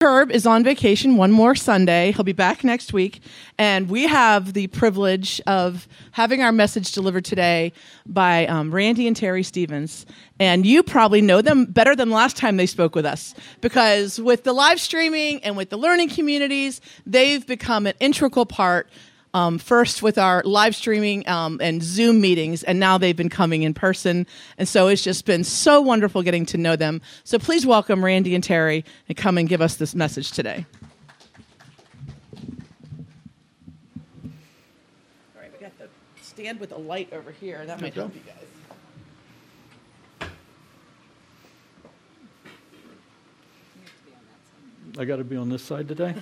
Herb is on vacation one more Sunday. He'll be back next week. And we have the privilege of having our message delivered today by Randy and Terry Stevens. And you probably know them better than last time they spoke with us, because with the live streaming and with the learning communities, they've become an integral part. First with our live streaming and Zoom meetings, and now they've been coming in person. And so it's just been so wonderful getting to know them. So please welcome Randy and Terry and come and give us this message today. All right, we got the stand with a light over here. That might help you guys. I got to be on this side today?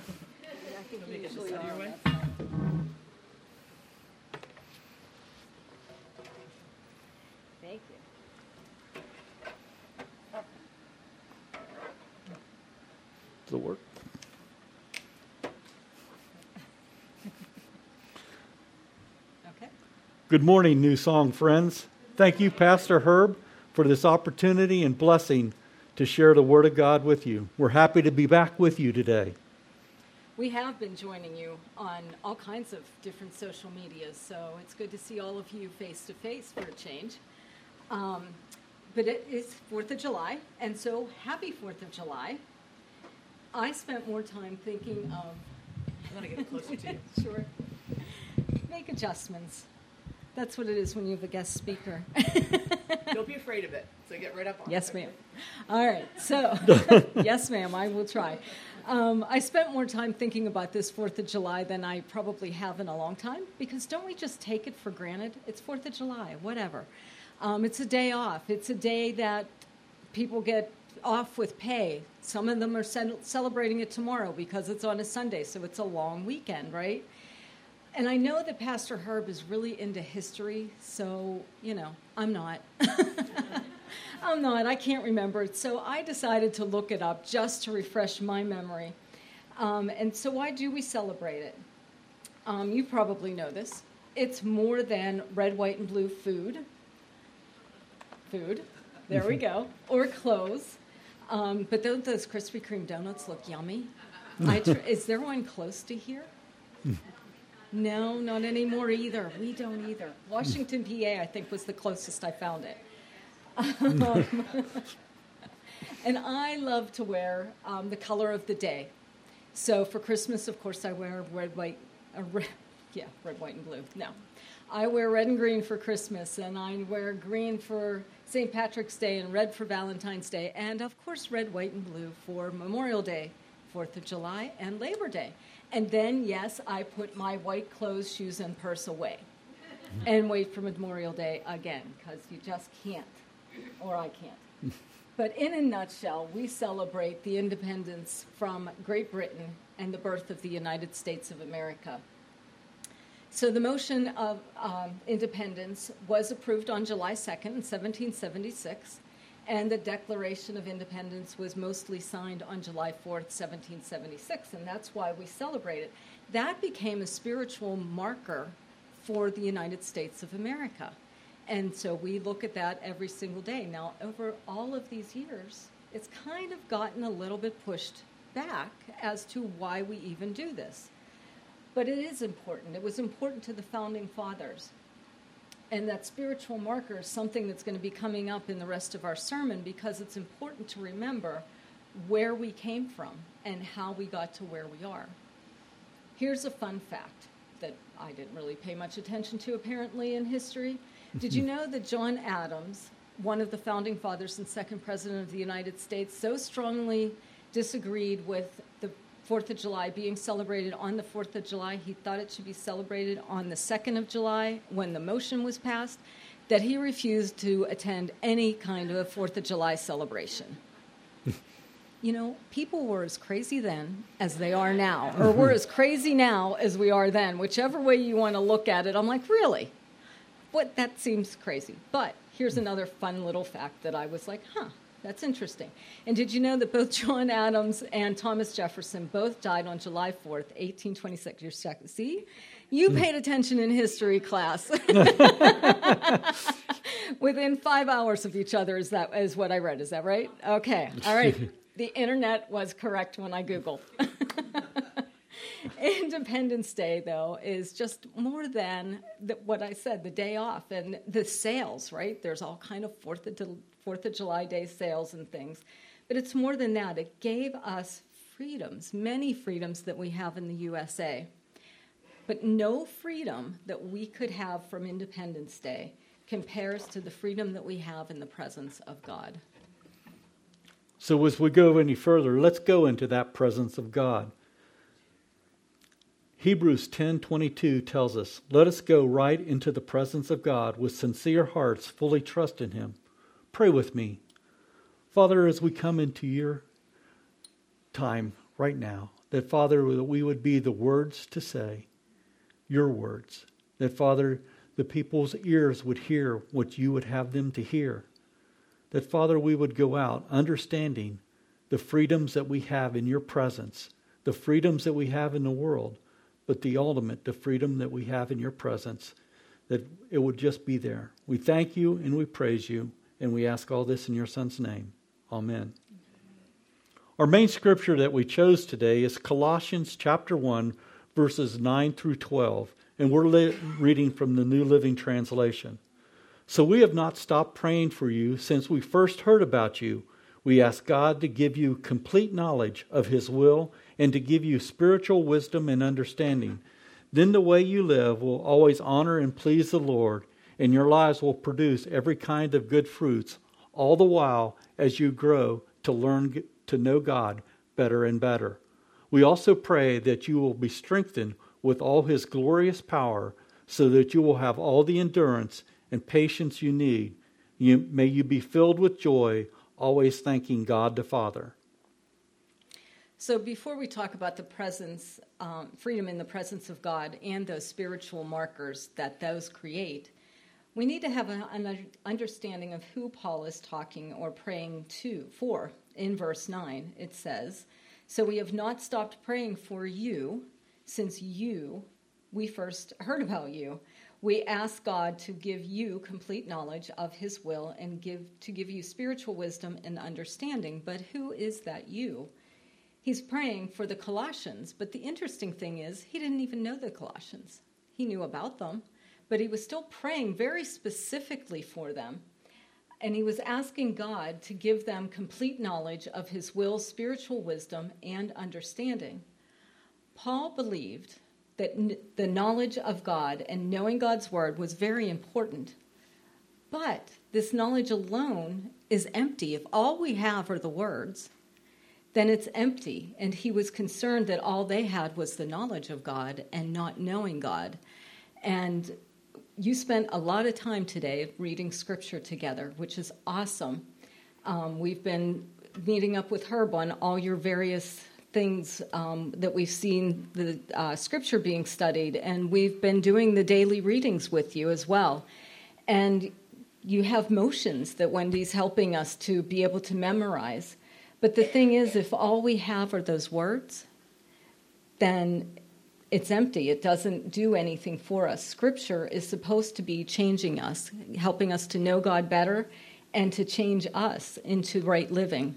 Does it work? Okay. Good morning, New Song friends. Thank you, Pastor Herb, for this opportunity and blessing to share the Word of God with you. We're happy to be back with you today. We have been joining you on all kinds of different social medias, so it's good to see all of you face to face for a change. But it is 4th of July, and so happy 4th of July. I spent more time thinking of... I want to get closer to you. Sure. Make adjustments. That's what it is when you have a guest speaker. Don't be afraid of it. So get right up on it. Yes, ma'am. All right. So, yes, ma'am, I will try. I spent more time thinking about this 4th of July than I probably have in a long time, because don't we just take it for granted? It's 4th of July, whatever. It's a day off. It's a day that people get off with pay. Some of them are celebrating it tomorrow because it's on a Sunday, so it's a long weekend, right? And I know that Pastor Herb is really into history, so, I'm not. I'm not. I can't remember it. So I decided to look it up just to refresh my memory. And so why do we celebrate it? You probably know this. It's more than red, white, and blue food. There we go. Or clothes. But don't those Krispy Kreme donuts look yummy? Is there one close to here? No, not anymore either. We don't either. Washington, PA, I think, was the closest I found it. And I love to wear the color of the day. So for Christmas, of course, I wear red, white, and blue. No. I wear red and green for Christmas, and I wear green for St. Patrick's Day and red for Valentine's Day, and of course red, white, and blue for Memorial Day, 4th of July, and Labor Day. And then, yes, I put my white clothes, shoes, and purse away and wait for Memorial Day again, because you just can't, or I can't. But in a nutshell, we celebrate the independence from Great Britain and the birth of the United States of America. So the motion of independence was approved on July 2nd in 1776, and the Declaration of Independence was mostly signed on July 4th, 1776, and that's why we celebrate it. That became a spiritual marker for the United States of America, and so we look at that every single day. Now, over all of these years, it's kind of gotten a little bit pushed back as to why we even do this. But it is important. It was important to the Founding Fathers. And that spiritual marker is something that's going to be coming up in the rest of our sermon, because it's important to remember where we came from and how we got to where we are. Here's a fun fact that I didn't really pay much attention to, apparently, in history. Did you know that John Adams, one of the Founding Fathers and second President of the United States, so strongly disagreed with the 4th of July being celebrated on the 4th of July, he thought it should be celebrated on the 2nd of July when the motion was passed, that he refused to attend any kind of a 4th of July celebration. People were as crazy then as they are now, or we're as crazy now as we are then, whichever way you want to look at it. I'm like, really? That seems crazy. But here's another fun little fact that I was like, that's interesting. And did you know that both John Adams and Thomas Jefferson both died on July 4th, 1826? You're stuck. See? You paid attention in history class. Within 5 hours of each other is what I read. Is that right? Okay. All right. The internet was correct when I Googled. Independence Day, though, is just more than what I said, the day off and the sales, right? There's all kind of 4th of July Day sales and things. But it's more than that. It gave us freedoms, many freedoms that we have in the USA. But no freedom that we could have from Independence Day compares to the freedom that we have in the presence of God. So as we go any further, let's go into that presence of God. Hebrews 10:22 tells us, "Let us go right into the presence of God with sincere hearts, fully trust in Him." Pray with me. Father, as we come into your time right now, that, Father, that we would be the words to say, your words. That, Father, the people's ears would hear what you would have them to hear. That, Father, we would go out understanding the freedoms that we have in your presence, the freedoms that we have in the world, but the ultimate, the freedom that we have in your presence, that it would just be there. We thank you and we praise you, and we ask all this in your Son's name. Amen. Our main scripture that we chose today is Colossians chapter 1, verses 9 through 12, and we're reading from the New Living Translation. "So we have not stopped praying for you since we first heard about you. We ask God to give you complete knowledge of His will and to give you spiritual wisdom and understanding. Then the way you live will always honor and please the Lord, and your lives will produce every kind of good fruits, all the while as you grow to learn to know God better and better. We also pray that you will be strengthened with all His glorious power, so that you will have all the endurance and patience you need. May you be filled with joy, always thanking God the Father." So before we talk about the presence, freedom in the presence of God and those spiritual markers that those create, we need to have an understanding of who Paul is talking or praying for. In verse 9, it says, "So we have not stopped praying for you since we first heard about you. We ask God to give you complete knowledge of His will and to give you spiritual wisdom and understanding." But who is that you? He's praying for the Colossians, but the interesting thing is he didn't even know the Colossians. He knew about them, but he was still praying very specifically for them. And he was asking God to give them complete knowledge of His will, spiritual wisdom, and understanding. Paul believed that the knowledge of God and knowing God's word was very important. But this knowledge alone is empty. If all we have are the words, then it's empty. And he was concerned that all they had was the knowledge of God and not knowing God. And you spent a lot of time today reading scripture together, which is awesome. We've been meeting up with Herb on all your various things that we've seen the scripture being studied, and we've been doing the daily readings with you as well. And you have motions that Wendy's helping us to be able to memorize. But the thing is, if all we have are those words, then it's empty. It doesn't do anything for us. Scripture is supposed to be changing us, helping us to know God better and to change us into right living.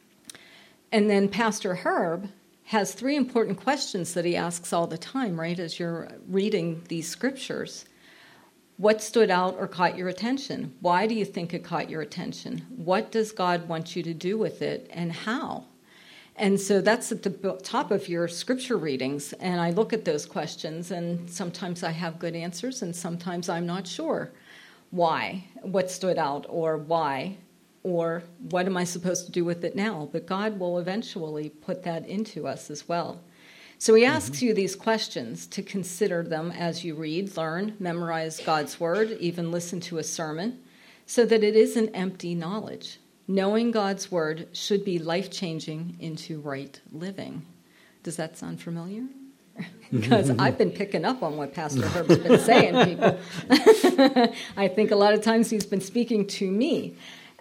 And then Pastor Herb has 3 important questions that he asks all the time, right, as you're reading these scriptures. What stood out or caught your attention? Why do you think it caught your attention? What does God want you to do with it, and how? And so that's at the top of your scripture readings, and I look at those questions, and sometimes I have good answers, and sometimes I'm not sure why, what stood out, or why, or what am I supposed to do with it now? But God will eventually put that into us as well. So he asks you these questions to consider them as you read, learn, memorize God's word, even listen to a sermon, so that it isn't empty knowledge. Knowing God's word should be life-changing into right living. Does that sound familiar? Because I've been picking up on what Pastor Herb's been saying, people. I think a lot of times he's been speaking to me.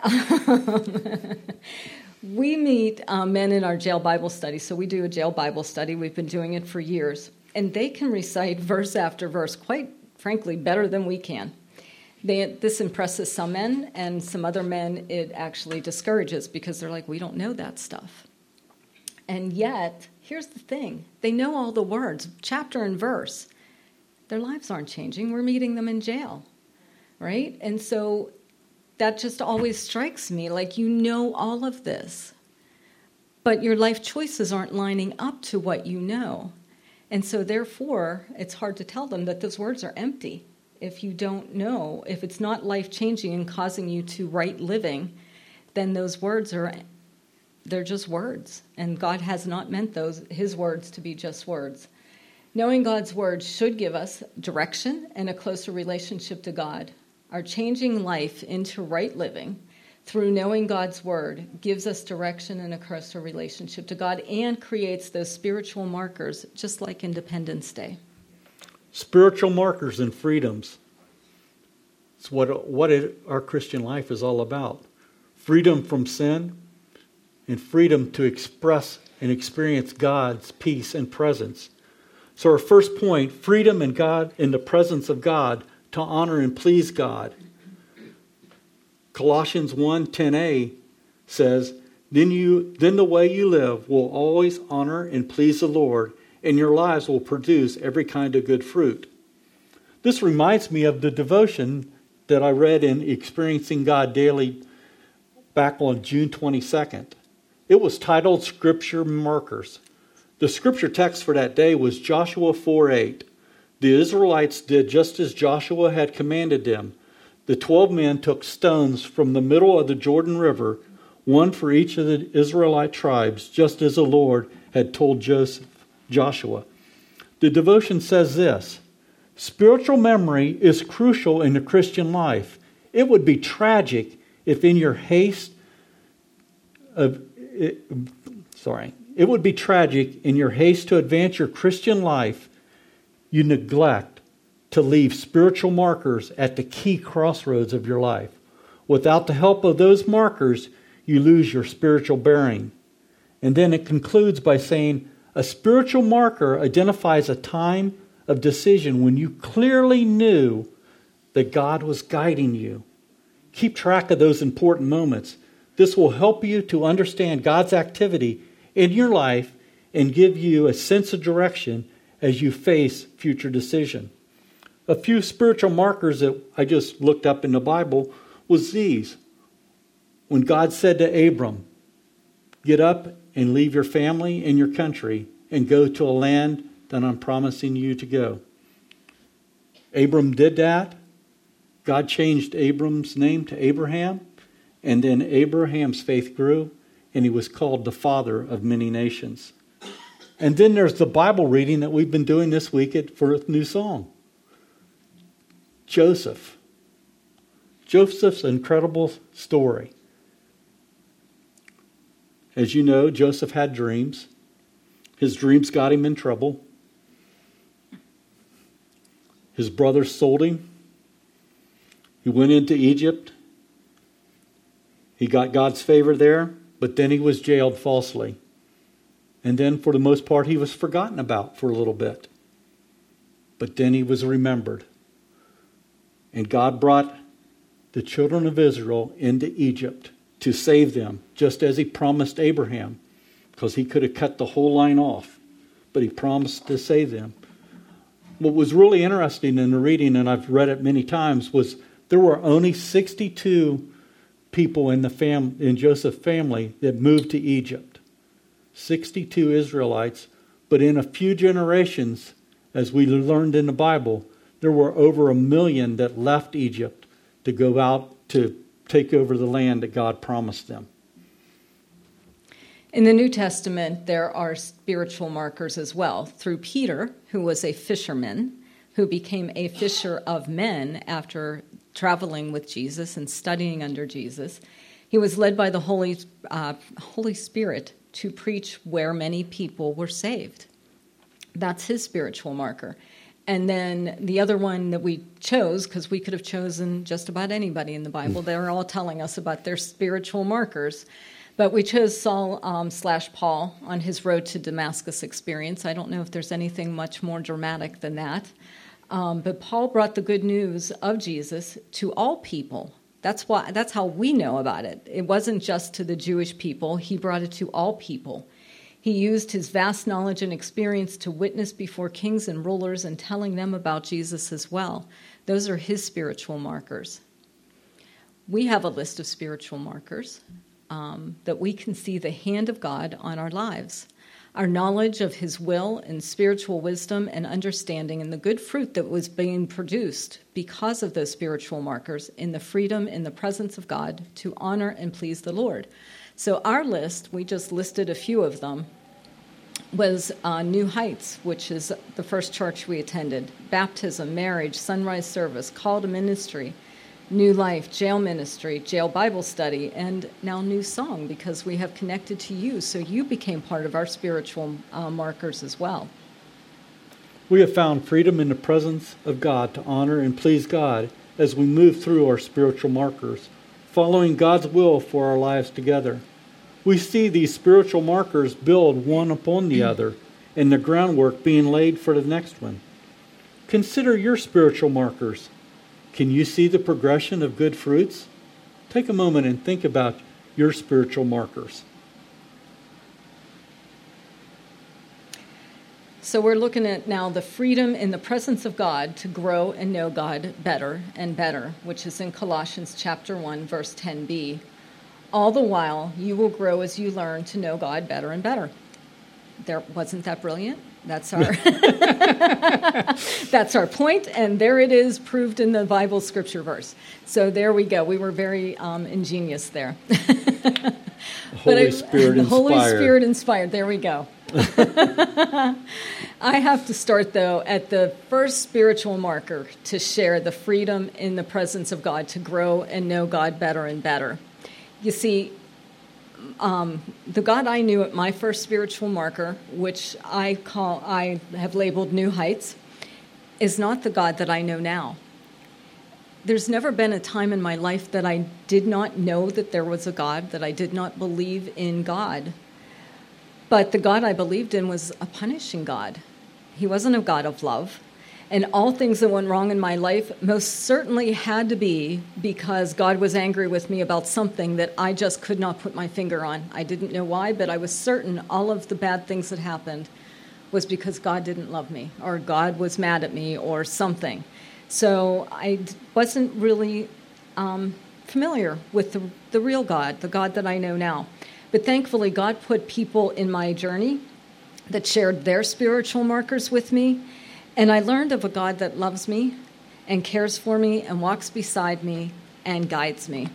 We meet men in our jail Bible study. So we do a jail Bible study. We've been doing it for years. And they can recite verse after verse, quite frankly, better than we can. This impresses some men, and some other men it actually discourages because they're like, we don't know that stuff. And yet, here's the thing. They know all the words, chapter and verse. Their lives aren't changing. We're meeting them in jail, right? And so that just always strikes me, like you know all of this, but your life choices aren't lining up to what you know. And so therefore, it's hard to tell them that those words are empty. If you don't know, if it's not life-changing and causing you to right living, then those words they're just words. And God has not meant his words to be just words. Knowing God's word should give us direction and a closer relationship to God. Our changing life into right living through knowing God's word gives us direction and a closer relationship to God and creates those spiritual markers, just like Independence Day. Spiritual markers and freedoms. It's what our Christian life is all about. Freedom from sin and freedom to express and experience God's peace and presence. So our first point, freedom in God, in the presence of God, to honor and please God. Colossians 1:10a says, Then the way you live will always honor and please the Lord, and your lives will produce every kind of good fruit. This reminds me of the devotion that I read in Experiencing God Daily back on June 22nd. It was titled Scripture Markers. The scripture text for that day was Joshua 4:8. The Israelites did just as Joshua had commanded them. The 12 men took stones from the middle of the Jordan River, one for each of the Israelite tribes, just as the Lord had told Joshua. The devotion says this: spiritual memory is crucial in the Christian life. It would be tragic if in your haste It would be tragic in your haste to advance your Christian life, you neglect to leave spiritual markers at the key crossroads of your life. Without the help of those markers, you lose your spiritual bearing. And then it concludes by saying, a spiritual marker identifies a time of decision when you clearly knew that God was guiding you. Keep track of those important moments. This will help you to understand God's activity in your life and give you a sense of direction as you face future decision. A few spiritual markers that I just looked up in the Bible was these. When God said to Abram, get up and leave your family and your country and go to a land that I'm promising you to go. Abram did that. God changed Abram's name to Abraham, and then Abraham's faith grew, and he was called the father of many nations. And then there's the Bible reading that we've been doing this week at First New Song. Joseph's incredible story. As you know, Joseph had dreams. His dreams got him in trouble. His brothers sold him. He went into Egypt. He got God's favor there, but then he was jailed falsely. And then for the most part, he was forgotten about for a little bit. But then he was remembered. And God brought the children of Israel into Egypt to save them, just as he promised Abraham, because he could have cut the whole line off, but he promised to save them. What was really interesting in the reading, and I've read it many times, was there were only 62 people in Joseph's family that moved to Egypt. 62 Israelites, but in a few generations, as we learned in the Bible, there were over 1 million that left Egypt to go out to take over the land that God promised them. In the New Testament, there are spiritual markers as well. Through Peter, who was a fisherman, who became a fisher of men after traveling with Jesus and studying under Jesus, he was led by the Holy Spirit to preach where many people were saved. That's his spiritual marker. And then the other one that we chose, because we could have chosen just about anybody in the Bible, they're all telling us about their spiritual markers. But we chose Saul / Paul on his road to Damascus experience. I don't know if there's anything much more dramatic than that. But Paul brought the good news of Jesus to all people. That's how we know about it. It wasn't just to the Jewish people. He brought it to all people. He used his vast knowledge and experience to witness before kings and rulers and telling them about Jesus as well. Those are his spiritual markers. We have a list of spiritual markers that we can see the hand of God on our lives. Our knowledge of his will and spiritual wisdom and understanding and the good fruit that was being produced because of those spiritual markers in the freedom in the presence of God to honor and please the Lord. So our list, we just listed a few of them, was New Heights, which is the first church we attended, baptism, marriage, sunrise service, call to ministry, New Life, jail ministry, jail Bible study, and now New Song, because we have connected to you, so you became part of our spiritual markers as well. We have found freedom in the presence of God to honor and please God as we move through our spiritual markers, following God's will for our lives together. We see these spiritual markers build one upon the other, and the groundwork being laid for the next one. Consider your spiritual markers. Can you see the progression of good fruits? Take a moment and think about your spiritual markers. So we're looking at now the freedom in the presence of God to grow and know God better and better, which is in Colossians chapter 1, verse 10b. All the while, you will grow as you learn to know God better and better. Wasn't that brilliant? That's our that's our point, and there it is, proved in the Bible scripture verse. So there we go. We were very ingenious there. The Holy Spirit inspired. There we go. I have to start, though, at the first spiritual marker to share the freedom in the presence of God to grow and know God better and better. You see, the God I knew at my first spiritual marker, which I have labeled New Heights, is not the God that I know now. There's never been a time in my life that I did not know that there was a God, that I did not believe in God. But the God I believed in was a punishing God. He wasn't a God of love. And all things that went wrong in my life most certainly had to be because God was angry with me about something that I just could not put my finger on. I didn't know why, but I was certain all of the bad things that happened was because God didn't love me, or God was mad at me, or something. So I wasn't really familiar with the real God, the God that I know now. But thankfully, God put people in my journey that shared their spiritual markers with me. And I learned of a God that loves me and cares for me and walks beside me and guides me.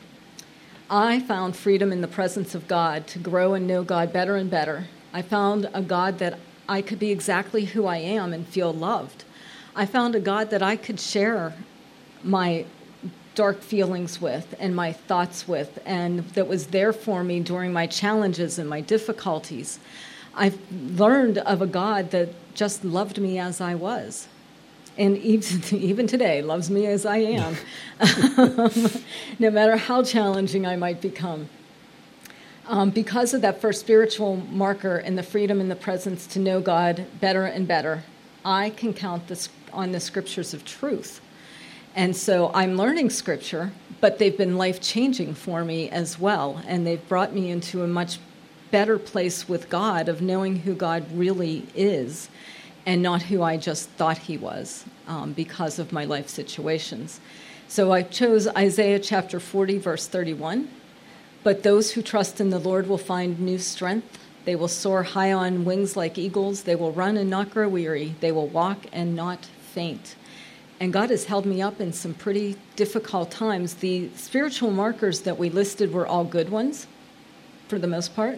I found freedom in the presence of God to grow and know God better and better. I found a God that I could be exactly who I am and feel loved. I found a God that I could share my dark feelings with and my thoughts with, and that was there for me during my challenges and my difficulties. I've learned of a God that just loved me as I was, and even today loves me as I am, no matter how challenging I might become. Because of that first spiritual marker and the freedom in the presence to know God better and better, I can count on the scriptures of truth. And so I'm learning scripture, but they've been life-changing for me as well, and they've brought me into a much better place with God of knowing who God really is and not who I just thought he was because of my life situations. So I chose Isaiah chapter 40, verse 31. But those who trust in the Lord will find new strength. They will soar high on wings like eagles. They will run and not grow weary. They will walk and not faint. And God has held me up in some pretty difficult times. The spiritual markers that we listed were all good ones, for the most part.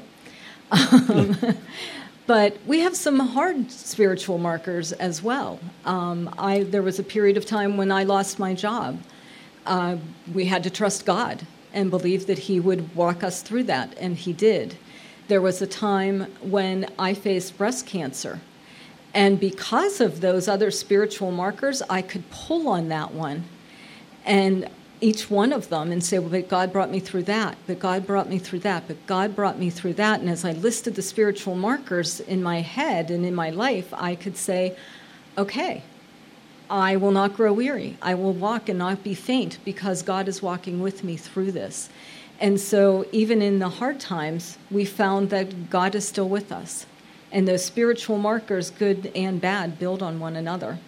But we have some hard spiritual markers as well. There was a period of time when I lost my job. We had to trust God and believe that he would walk us through that, and he did. There was a time when I faced breast cancer. And because of those other spiritual markers, I could pull on that one and each one of them and say, well, but God brought me through that, but God brought me through that, but God brought me through that. And as I listed the spiritual markers in my head and in my life, I could say, okay, I will not grow weary. I will walk and not be faint because God is walking with me through this. And so even in the hard times, we found that God is still with us. And those spiritual markers, good and bad, build on one another.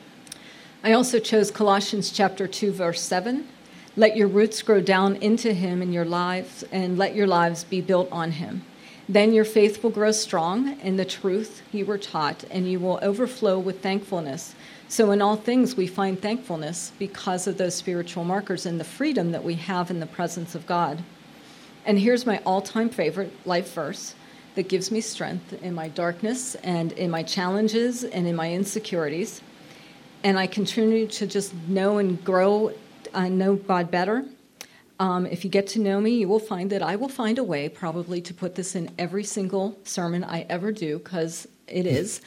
I also chose Colossians chapter 2, verse 7. Let your roots grow down into him in your lives, and let your lives be built on him. Then your faith will grow strong in the truth you were taught, and you will overflow with thankfulness. So in all things we find thankfulness because of those spiritual markers and the freedom that we have in the presence of God. And here's my all-time favorite life verse that gives me strength in my darkness and in my challenges and in my insecurities. And I continue to just know and grow, know God better. If you get to know me, you will find that I will find a way probably to put this in every single sermon I ever do, because it is.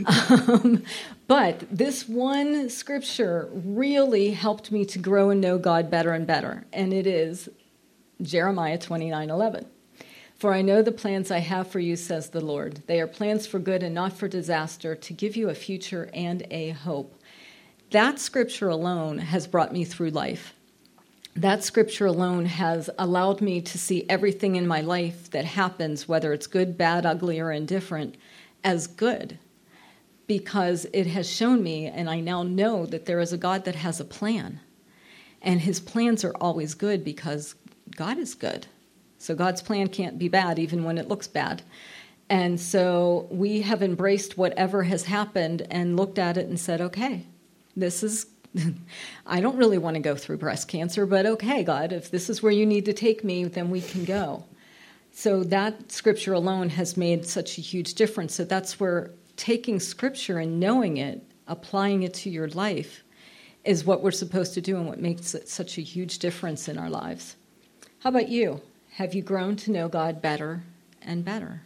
But this one scripture really helped me to grow and know God better and better, and it is Jeremiah 29:11. For I know the plans I have for you, says the Lord. They are plans for good and not for disaster, to give you a future and a hope. That scripture alone has brought me through life. That scripture alone has allowed me to see everything in my life that happens, whether it's good, bad, ugly, or indifferent, as good. Because it has shown me, and I now know, that there is a God that has a plan. And his plans are always good because God is good. So God's plan can't be bad even when it looks bad. And so we have embraced whatever has happened and looked at it and said, okay, this is, I don't really want to go through breast cancer, but okay, God, if this is where you need to take me, then we can go. So that scripture alone has made such a huge difference. So that's where taking scripture and knowing it, applying it to your life, is what we're supposed to do and what makes it such a huge difference in our lives. How about you? Have you grown to know God better and better?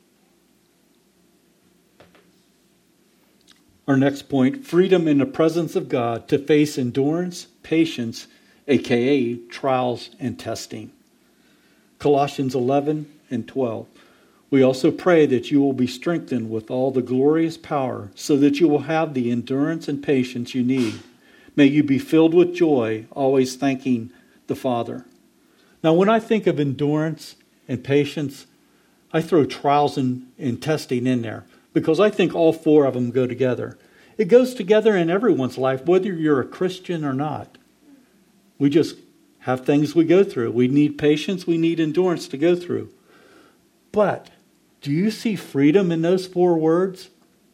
Our next point, freedom in the presence of God to face endurance, patience, aka trials and testing. Colossians 11:12. We also pray that you will be strengthened with all the glorious power, so that you will have the endurance and patience you need. May you be filled with joy, always thanking the Father. Now, when I think of endurance and patience, I throw trials and testing in there, because I think all four of them go together. It goes together in everyone's life, whether you're a Christian or not. We just have things we go through. We need patience, we need endurance to go through. But do you see freedom in those four words?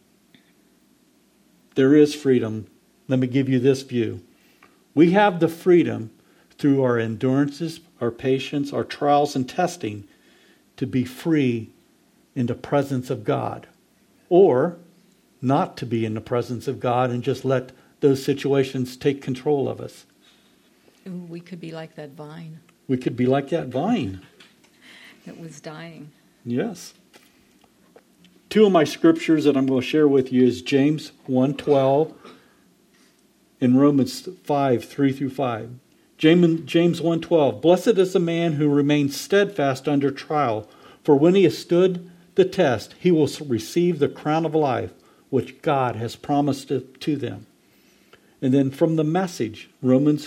There is freedom. Let me give you this view. We have the freedom through our endurances, our patience, our trials and testing to be free in the presence of God. Or not to be in the presence of God and just let those situations take control of us. Ooh, we could be like that vine. We could be like that vine. That was dying. Yes. Two of my scriptures that I'm going to share with you is James 1:12 and Romans 5:3-5. James 1:12. Blessed is the man who remains steadfast under trial, for when he has stood the test, he will receive the crown of life, which God has promised to them. And then from the Message, Romans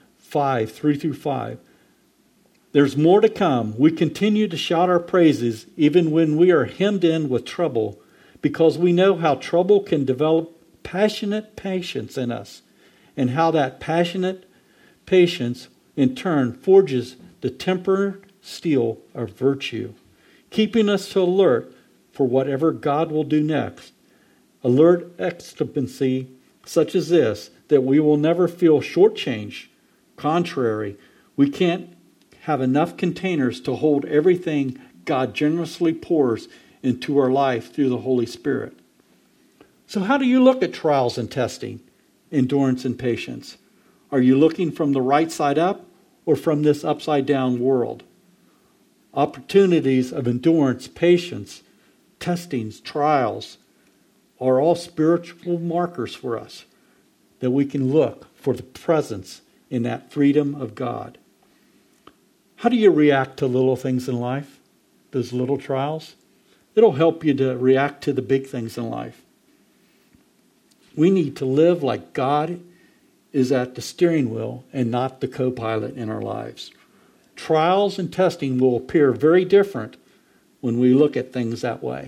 5:3-5. There's more to come. We continue to shout our praises even when we are hemmed in with trouble, because we know how trouble can develop passionate patience in us, and how that passionate patience in turn forges the tempered steel of virtue, keeping us alert for whatever God will do next. Alert expectancy such as this, that we will never feel shortchanged. Contrary, we can't have enough containers to hold everything God generously pours into our life through the Holy Spirit. So how do you look at trials and testing, endurance and patience? Are you looking from the right side up or from this upside down world? Opportunities of endurance, patience, testings, trials are all spiritual markers for us that we can look for the presence in that freedom of God. How do you react to little things in life? Those little trials? It'll help you to react to the big things in life. We need to live like God is at the steering wheel and not the co-pilot in our lives. Trials and testing will appear very different when we look at things that way.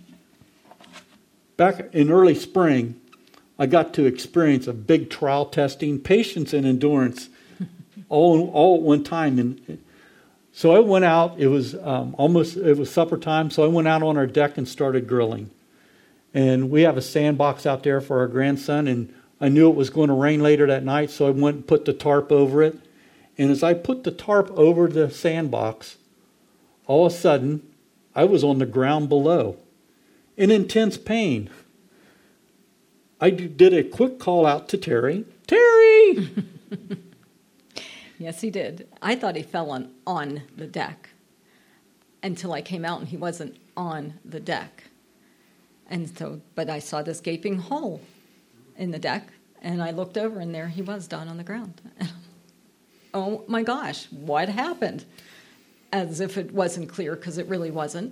Back in early spring, I got to experience a big trial testing, patience and endurance, all at one time. And so I went out. It was supper time, so I went out on our deck and started grilling. And we have a sandbox out there for our grandson, and I knew it was going to rain later that night, so I went and put the tarp over it. And as I put the tarp over the sandbox, all of a sudden, I was on the ground below in intense pain. I did a quick call out to Terry. Terry! Yes, he did. I thought he fell on the deck until I came out and he wasn't on the deck. But I saw this gaping hole in the deck, and I looked over, and there he was down on the ground. Oh my gosh, what happened? As if it wasn't clear, because it really wasn't.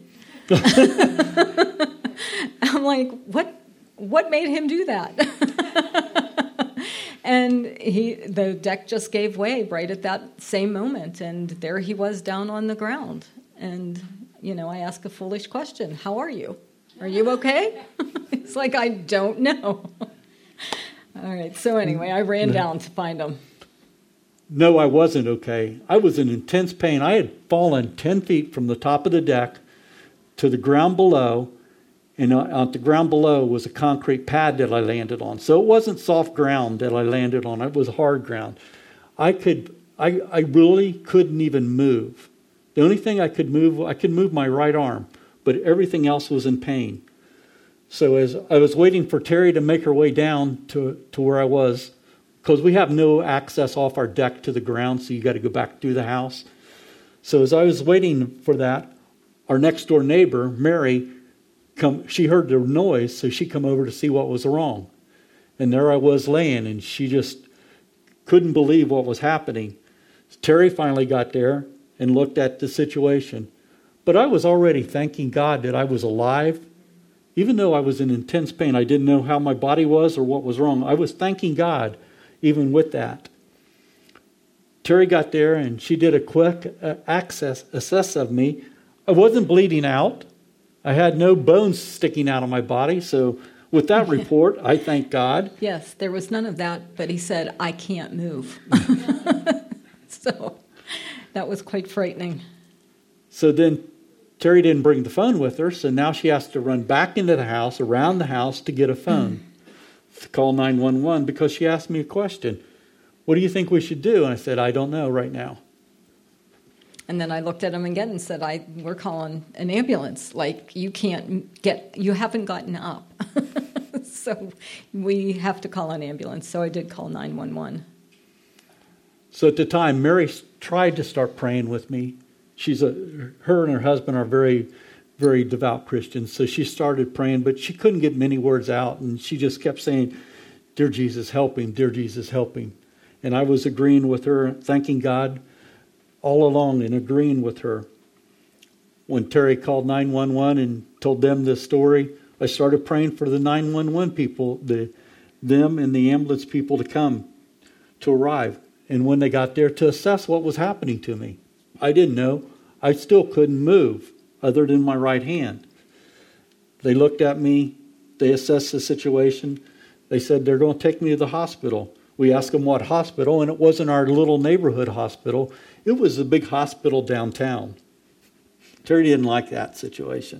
I'm like, what made him do that? And the deck just gave way right at that same moment, and there he was down on the ground. And, I asked a foolish question, how are you? Are you okay? It's like, I don't know. All right, so anyway, I ran down to find him. No, I wasn't okay. I was in intense pain. I had fallen 10 feet from the top of the deck to the ground below, and on the ground below was a concrete pad that I landed on. So it wasn't soft ground that I landed on. It was hard ground. I really couldn't even move. The only thing I could move my right arm, but everything else was in pain. So as I was waiting for Terry to make her way down to where I was, because we have no access off our deck to the ground, so you got to go back through the house. So as I was waiting for that, our next door neighbor, Mary, she heard the noise, so she come over to see what was wrong. And there I was laying, and she just couldn't believe what was happening. Terry finally got there and looked at the situation. But I was already thanking God that I was alive. Even though I was in intense pain, I didn't know how my body was or what was wrong. I was thanking God even with that. Terry got there, and she did a quick assess of me. I wasn't bleeding out. I had no bones sticking out of my body. So with that report, I thank God. Yes, there was none of that, but he said, I can't move. So that was quite frightening. So then Terry didn't bring the phone with her, so now she has to run back into the house, around the house, to get a phone. To call 911, because she asked me a question. What do you think we should do? And I said, I don't know right now. And then I looked at him again and said, we're calling an ambulance. Like, you haven't gotten up. So we have to call an ambulance. So I did call 911. So at the time, Mary tried to start praying with me. Her and her husband are very, very devout Christians. So she started praying, but she couldn't get many words out. And she just kept saying, Dear Jesus, help him. Dear Jesus, help him. And I was agreeing with her, thanking God all along and agreeing with her. When Terry called 911 and told them this story, I started praying for the 911 people, them and the ambulance people to arrive. And when they got there, to assess what was happening to me. I didn't know. I still couldn't move other than my right hand. They looked at me. They assessed the situation. They said they're going to take me to the hospital. We asked them what hospital, and it wasn't our little neighborhood hospital. It was a big hospital downtown. Terry didn't like that situation.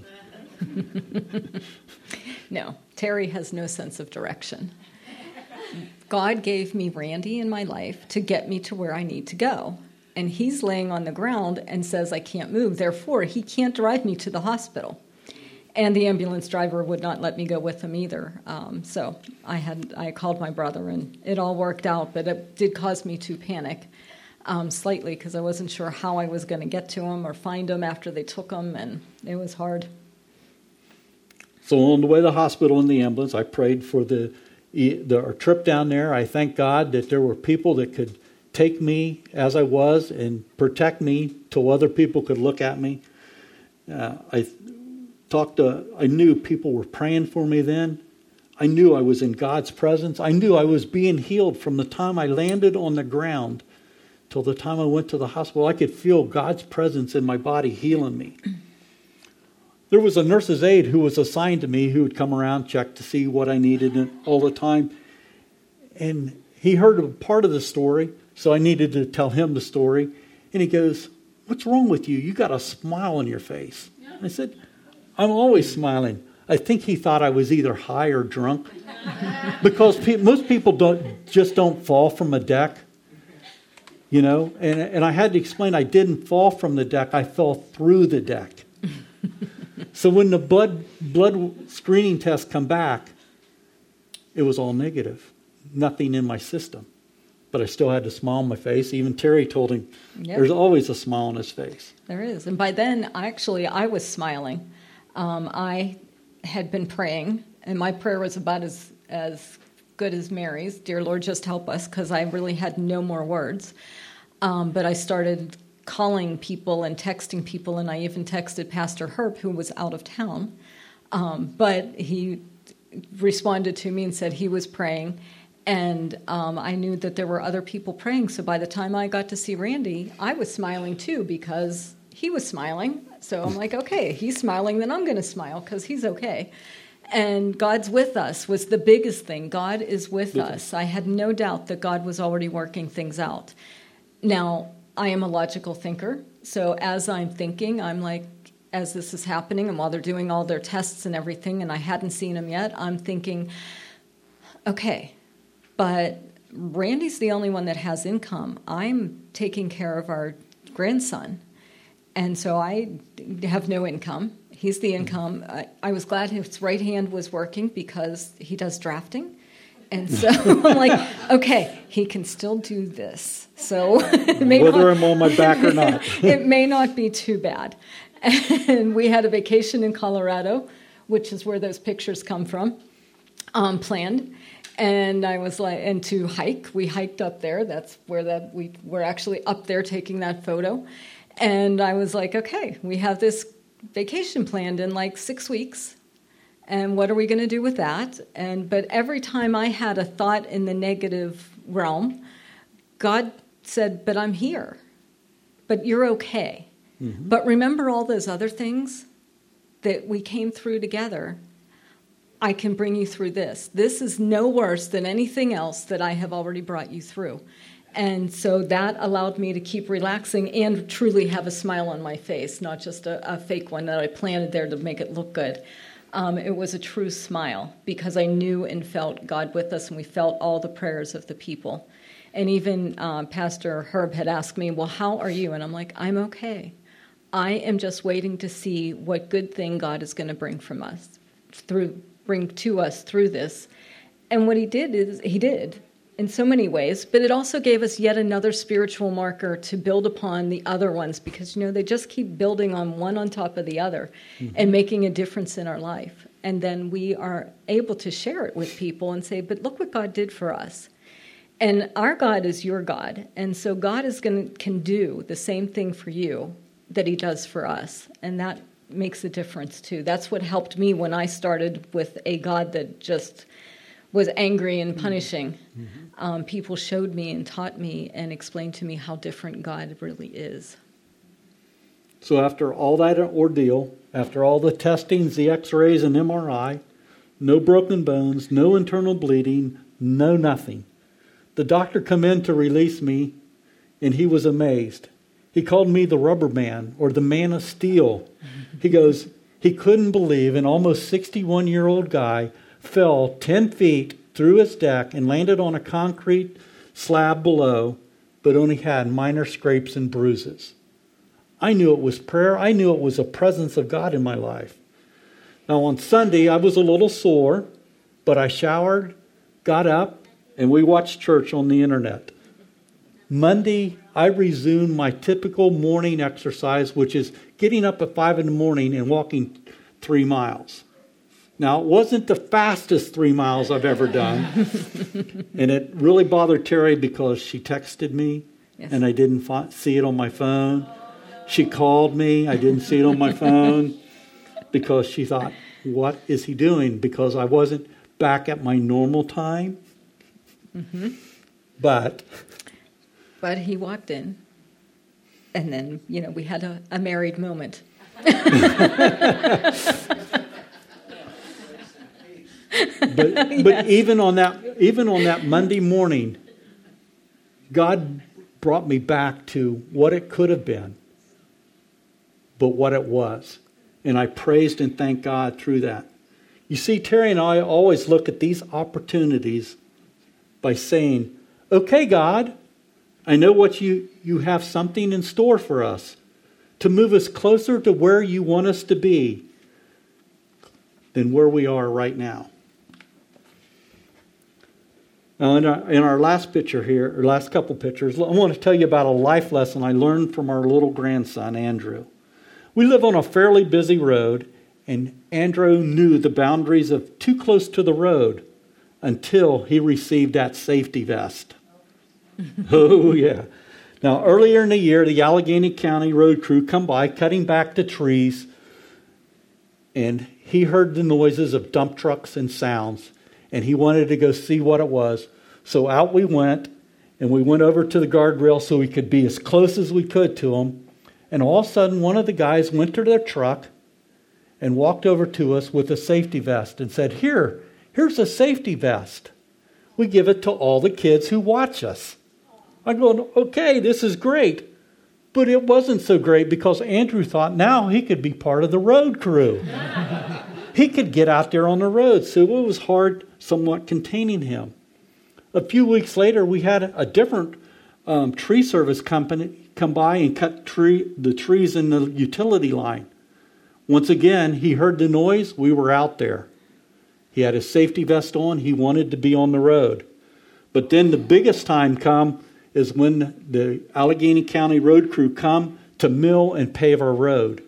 No, Terry has no sense of direction. God gave me Randy in my life to get me to where I need to go. And he's laying on the ground and says, I can't move. Therefore, he can't drive me to the hospital. And the ambulance driver would not let me go with him either. So I called my brother, and it all worked out. But it did cause me to panic slightly, because I wasn't sure how I was going to get to him or find him after they took him. And it was hard. So on the way to the hospital in the ambulance, I prayed for our trip down there. I thank God that there were people that could take me as I was and protect me till other people could look at me. I knew people were praying for me then. I knew I was in God's presence. I knew I was being healed from the time I landed on the ground till the time I went to the hospital. I could feel God's presence in my body healing me. There was a nurse's aide who was assigned to me who would come around, check to see what I needed all the time. And he heard a part of the story, so I needed to tell him the story. And he goes, "What's wrong with you? You got a smile on your face." I said, "I'm always smiling." I think he thought I was either high or drunk. Because most people don't fall from a deck. You know, and I had to explain I didn't fall from the deck, I fell through the deck. So when the blood screening tests come back, it was all negative. Nothing in my system. But I still had a smile on my face. Even Terry told him, There's always a smile on his face. There is. And by then, I was smiling. I had been praying, and my prayer was about as good as Mary's. Dear Lord, just help us, because I really had no more words. But I started calling people and texting people, and I even texted Pastor Herb, who was out of town. But he responded to me and said he was praying, and I knew that there were other people praying. So by the time I got to see Randy, I was smiling too, because he was smiling. So I'm like, okay, he's smiling, then I'm going to smile because he's okay. And God's with us was the biggest thing. God is with us. I had no doubt that God was already working things out. Now, I am a logical thinker. So as I'm thinking, I'm like, as this is happening, and while they're doing all their tests and everything, and I hadn't seen him yet, I'm thinking, okay, but Randy's the only one that has income. I'm taking care of our grandson. And so I have no income. He's the income. I was glad his right hand was working because he does drafting. And so I'm like, okay, he can still do this. So whether I'm on my back or not. It may not be too bad. And we had a vacation in Colorado, which is where those pictures come from, planned. And I was like, and to hike, we hiked up there. That's where we were actually up there taking that photo. And I was like, okay, we have this vacation planned in like 6 weeks. And what are we going to do with that? But every time I had a thought in the negative realm, God said, but I'm here. But you're okay. Mm-hmm. But remember all those other things that we came through together. I can bring you through this. This is no worse than anything else that I have already brought you through. And so that allowed me to keep relaxing and truly have a smile on my face, not just a fake one that I planted there to make it look good. It was a true smile because I knew and felt God with us, and we felt all the prayers of the people. And even Pastor Herb had asked me, well, how are you? And I'm like, I'm okay. I am just waiting to see what good thing God is going to bring to us through this. And what he did is he did in so many ways, but it also gave us yet another spiritual marker to build upon the other ones, because they just keep building on one on top of the other and making a difference in our life. And then we are able to share it with people and say, but look what God did for us. And our God is your God, and so God can do the same thing for you that he does for us, and that makes a difference too. That's what helped me when I started with a God that just was angry and punishing. Mm-hmm. People showed me and taught me and explained to me how different God really is. So after all that ordeal, after all the testings, the x-rays and MRI, no broken bones, no internal bleeding, no nothing. The doctor come in to release me, and he was amazed. He called me the rubber man, or the man of steel. He goes, he couldn't believe an almost 61-year-old guy fell 10 feet through his deck and landed on a concrete slab below, but only had minor scrapes and bruises. I knew it was prayer. I knew it was a presence of God in my life. Now on Sunday, I was a little sore, but I showered, got up, and we watched church on the internet. Monday, I resumed my typical morning exercise, which is getting up at 5 a.m. and walking 3 miles. Now, it wasn't the fastest 3 miles I've ever done. And it really bothered Terry because she texted me, and I didn't see it on my phone. She called me. I didn't see it on my phone because she thought, what is he doing? Because I wasn't back at my normal time. Mm-hmm. But he walked in, and then, we had a married moment. But even on that Monday morning, God brought me back to what it could have been, but what it was. And I praised and thanked God through that. You see, Terry and I always look at these opportunities by saying, okay, God, I know what you have something in store for us to move us closer to where you want us to be than where we are right now. Now, in our last picture here, or last couple pictures, I want to tell you about a life lesson I learned from our little grandson, Andrew. We live on a fairly busy road, and Andrew knew the boundaries of too close to the road until he received that safety vest. Oh, yeah. Now, earlier in the year, the Allegheny County road crew come by cutting back the trees, and he heard the noises of dump trucks and sounds, and he wanted to go see what it was. So out we went, and we went over to the guardrail so we could be as close as we could to them. And all of a sudden, one of the guys went to their truck and walked over to us with a safety vest and said, here's a safety vest. We give it to all the kids who watch us. I'm going, okay, this is great. But it wasn't so great because Andrew thought now he could be part of the road crew. He could get out there on the road. So it was hard somewhat containing him. A few weeks later, we had a different tree service company come by and cut the trees in the utility line. Once again, he heard the noise. We were out there. He had his safety vest on. He wanted to be on the road. But then the biggest time come is when the Allegheny County road crew come to mill and pave our road.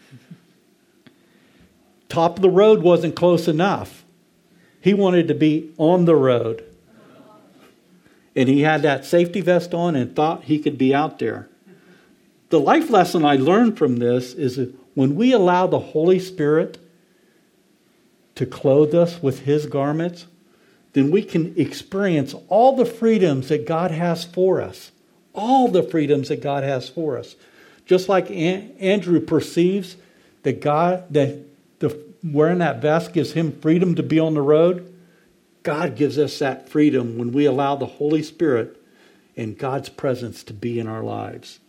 Top of the road wasn't close enough. He wanted to be on the road. And he had that safety vest on and thought he could be out there. The life lesson I learned from this is that when we allow the Holy Spirit to clothe us with His garments, then we can experience all the freedoms that God has for us. All the freedoms that God has for us. Just like Andrew perceives that wearing that vest gives him freedom to be on the road, God gives us that freedom when we allow the Holy Spirit and God's presence to be in our lives.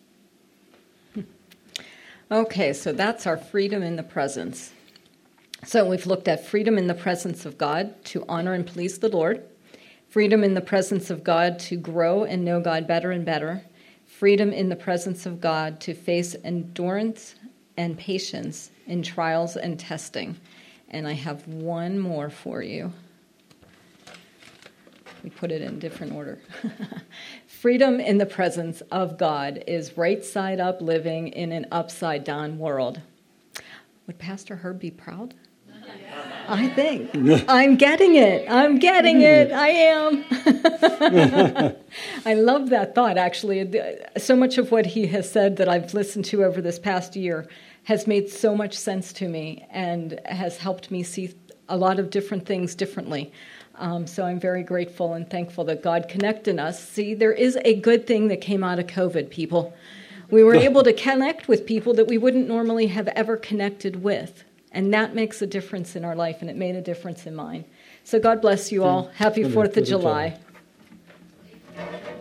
Okay, so that's our freedom in the presence. So we've looked at freedom in the presence of God to honor and please the Lord, freedom in the presence of God to grow and know God better and better, freedom in the presence of God to face endurance and patience in trials and testing. And I have one more for you. We put it in different order. Freedom in the presence of God is right side up living in an upside down world. Would Pastor Herb be proud? I think. I'm getting it. I am. I love that thought, actually. So much of what he has said that I've listened to over this past year has made so much sense to me and has helped me see a lot of different things differently. So I'm very grateful and thankful that God connected us. See, there is a good thing that came out of COVID, people. We were able to connect with people that we wouldn't normally have ever connected with. And that makes a difference in our life, and it made a difference in mine. So God bless you all. Happy 4th of July.